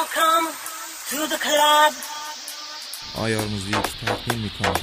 Welcome to the club. آیار موزیک تقدیم میکنم.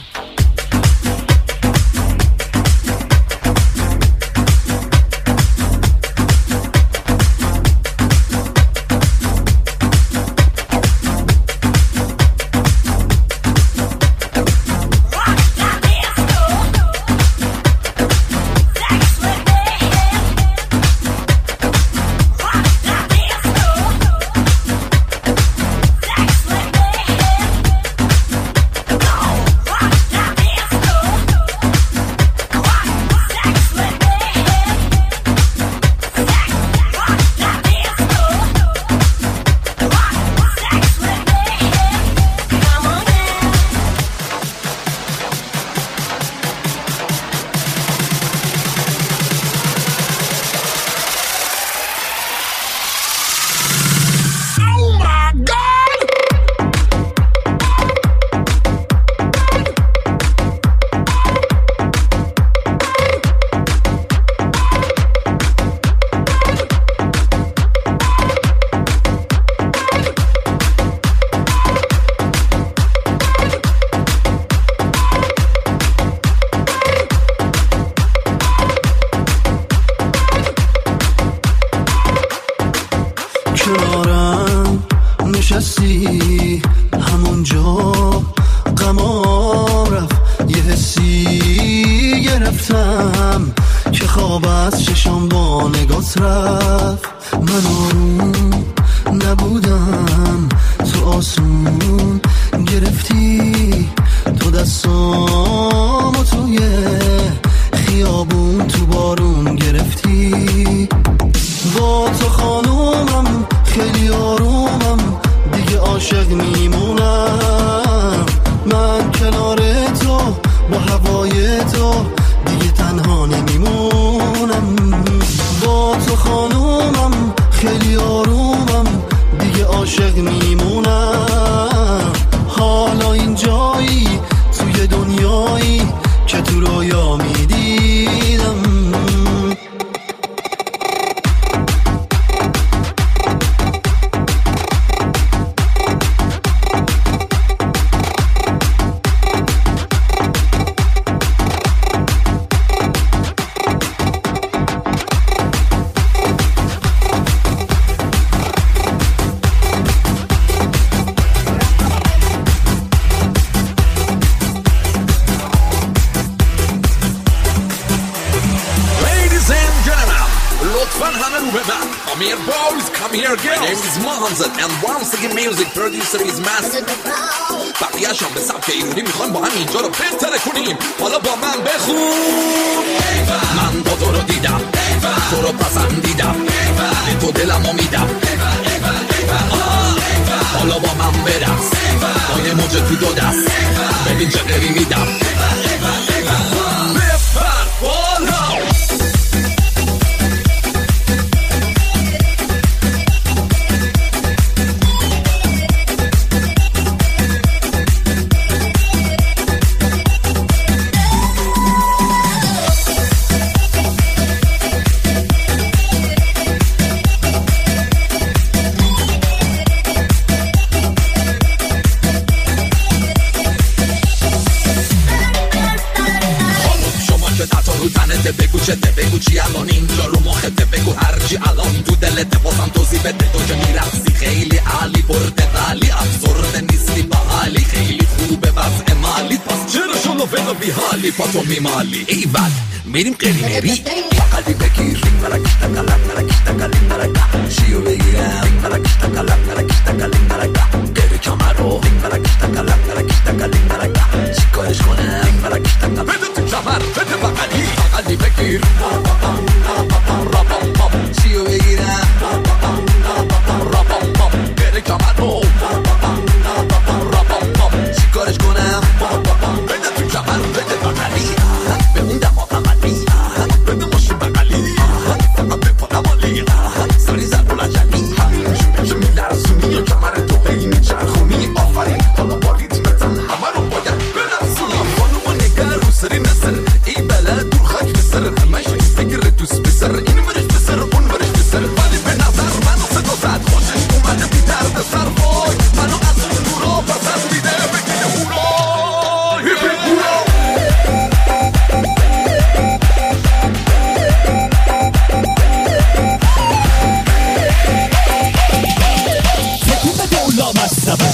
کنارم نشستی همونجا غمام رفت یه حسی گرفتم که خواب از چشام با نگات رفت من آروم نبودم تو آسون گرفتی تو دستامو توی خیابون تو بارون گرفتی با تو خانومم خیلی آرومم دیگه عاشق میمونم من کنار تو با هوای تو دیگه تنها نمیمونم با تو خانومم خیلی آرومم دیگه عاشق میمونم حالا این جایی توی دنیایی که تو رویا میدیدم Come here boys, come here girls. My name is Mohammed and once again music producer is Master. بقیه‌اش هم به سبک ایرانی میخوایم با هم اینجا رو بهتر کنیم. حالا با من بخون. من با تو رو دیدم، تو رو پسندیدم، به تو دلمو میدم. حالا با من برقص، با یه موج تو دو دست، ببین چه قوی میدم. بپر بالا. بگو چی الان اینجا رو مخته بگو هرچی الان تو دلت بازم توضیح بده تو که میرقصی خیلی عالی برده ولی افسرده نیستی با حالی خیلی خوبه وضع مالی پس چرا شلو فنو بی حالی پا تو میمالی ایول میریم قرینری فقلی بگیر مرکش تکلم مرکش تکلیم مرکه شیو بگیرم مرکش تکلم مرکش تکلیم مرکه گره کمرو مرکش تکلم مرکش تکلیم مرکه چیکارش کنم مرکش تکلم بده تو کمر بده فقلی بگیر رابام پاپ چیو بگیرم رابام پاپ بره کمرو رابام پاپ چیکارش کنم بده تو کمر بده فقلی به اون دما فقلی بده ماشو بقلی فقط بپا نمالی ساری زد بلند جنی شونه که میلرزونی و کمر مصطفی.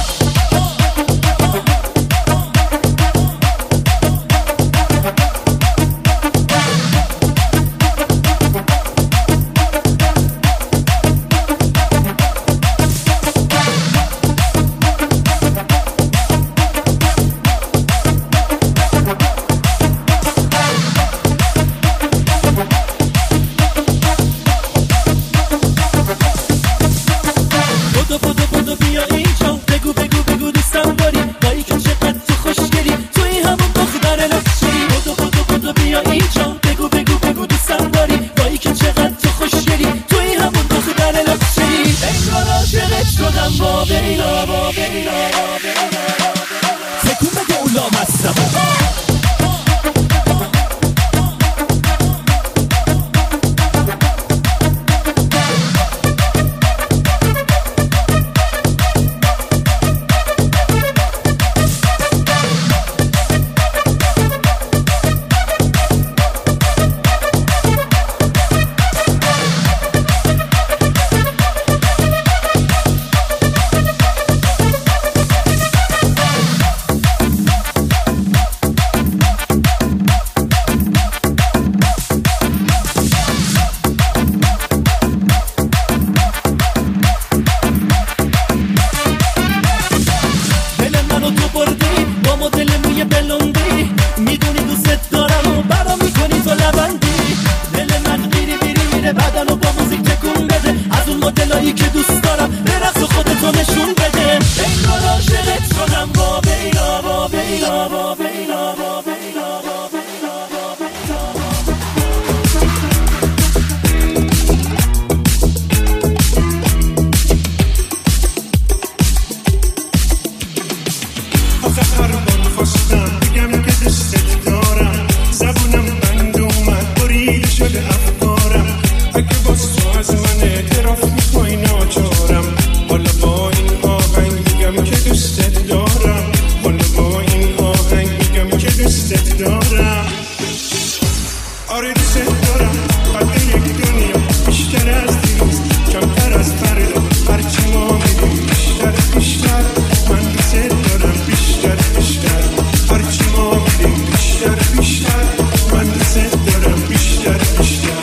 تکون بده اولا مصطفی. که دوست دارم برقص و خودتو نشون بده. انگار عاشقت شدم با بیلا با بیلا با بیلا با بیلا با بیلا با آخه هر بار خواستم بگم که دوستت دارم، زبونم بند اومد بریده شده افکارم. اگه باز تو از من اعتراف میکنی ناچارم، حالا با این آهنگ میگم که دوستت دارم. حالا با این آهنگ میگم که دوستت دارم. آره دوستت دارم، قد یک دنیا بیشتر از دیروز، کمتر از فردا. هرچی ما میگیم بیشتر بیشتر، من دوستت دارم بیشتر بیشتر. هرچی ما میگیم بیشتر بیشتر، من دوستت دارم بیشتر بیشتر.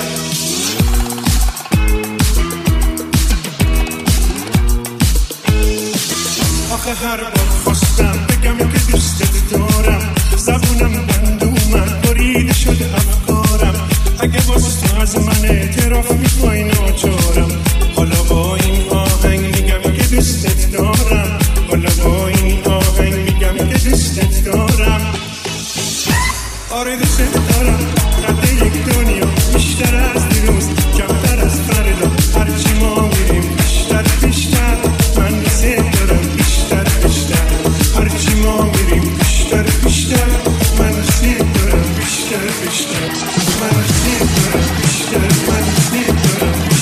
آخه هر بار خواستم بگم که دوستت دارم، زبونم بند اومد بریده شده افکارم. اگه باز تو از من اعتراف میکنی ناچارم، حالا با این آهنگ میگم که دوستت دارم. حالا با این آهنگ میگم که دوستت دارم. آره دوستت دارم، قد یک دنیا بیشتر از دیروز، کمتر از فردا. هرچی ما میریم بیشتر بیشتر، من دوستت دارم بیشتر بیشتر. هرچی ما میریم بیشتر بیشتر، من دوستت دارم بیشتر بیشتر. من دوستت دارم بیشتر، من دوستت دارم.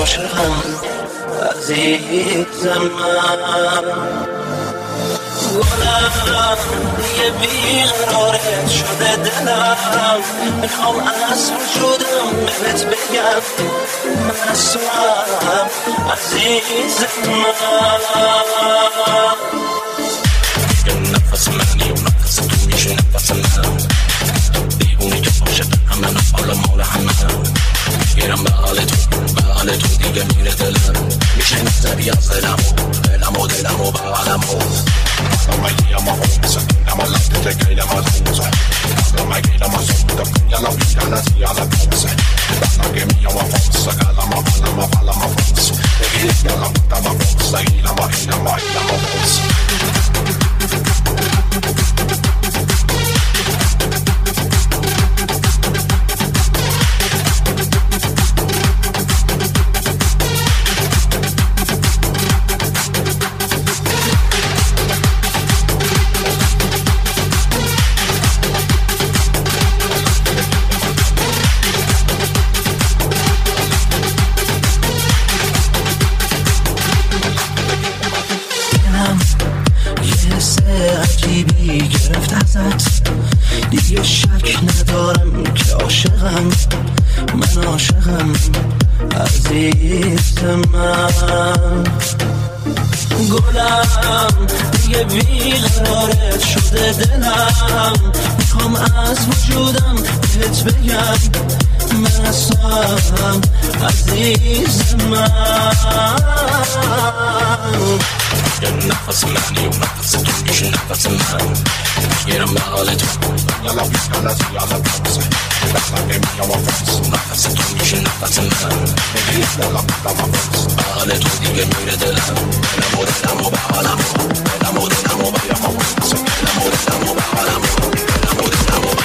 عاشقم عزیز من گلم دیگه بیقرارت شده دلم میخوام از وجودم بهت بگم من از تو هم عزیز من نفس منی و نفس تو میشه نفس من دیوونی که عاشق همه حالا مال همه گیرم به حال تو دیگه میره دلم میشه نظری از دلم و به حالمو ما گیرم و سکنم و لفت تگیرم و خوزه ما گیرم و سکنم یالا بیشتر از یالا بوزه بطنگه میام و فوز سگلم و فلم و فوز بگیرم یالا بودم و فوز گیرم و هیرم و فوز دیگه شک ندارم که عاشقم من عاشقم عزیز من گلم دیگه بیقرارت شده دلم میخوام از وجودم بهت بگم من از تو هم عزیز من نفس منی و نفس تو میشه نفس من گیرم به حال تو یالا بیشتر از یالا بوزه بطنگه میام و فوز نفس تو میشه نفس من بگیرم یالا بودم و فوز به حال تو دیگه میره دلم دلم و به حالمو دلم و به یامو دلم و به حالمو دلم و به یامو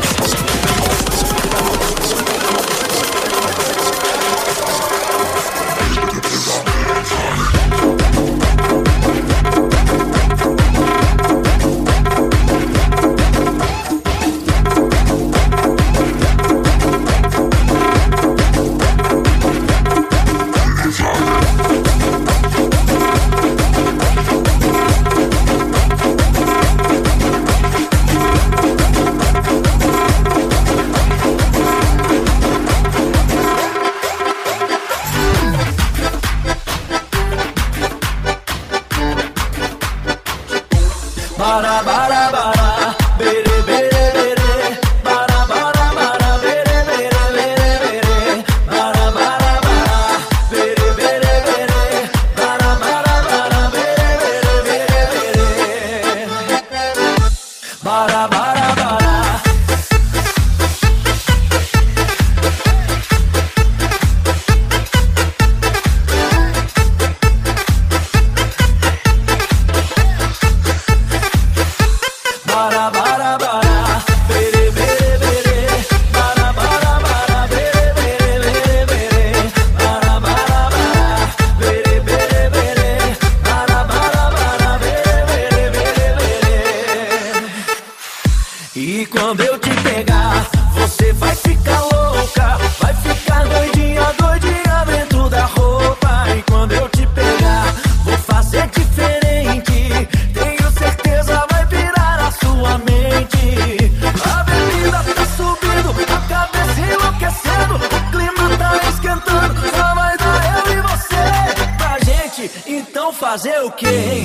fazer o quê, hein?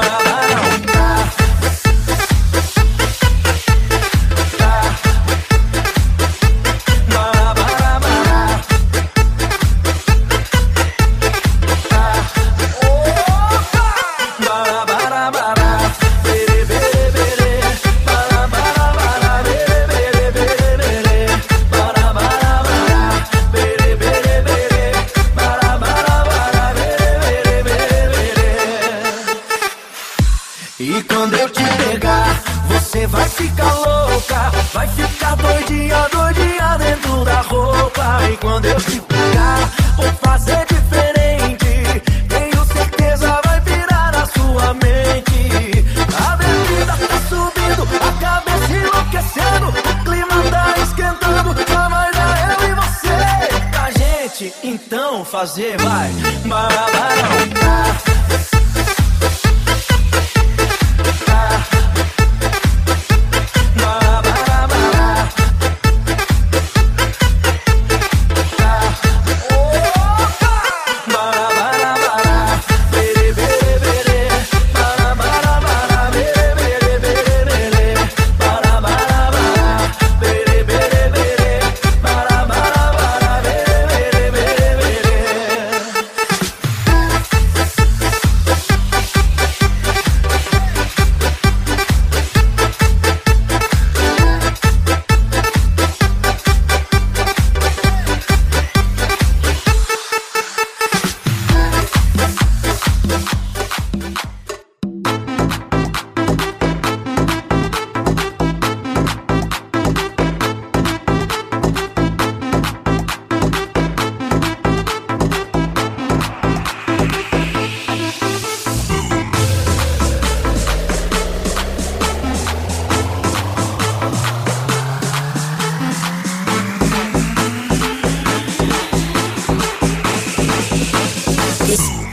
E quando eu te pegar, você vai ficar louca, vai ficar doidinha, doidinha dentro da roupa. E quando eu te pegar, vou fazer diferente, tenho certeza vai virar a sua mente. A bebida tá subindo, a cabeça enlouquecendo, o clima tá esquentando, só vai dar eu e você pra gente, então fazer, vai. Barabará. This